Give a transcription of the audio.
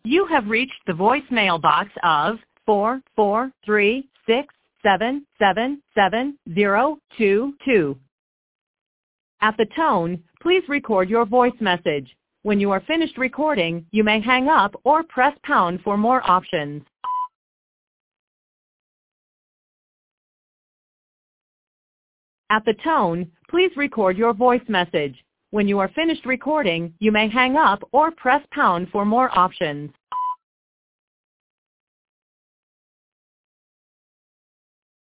You have reached the voicemail box of 44367777022. At the tone, please record your voice message. When you are finished recording, you may hang up or press pound for more options. At the tone, please record your voice message. When you are finished recording, you may hang up or press pound for more options.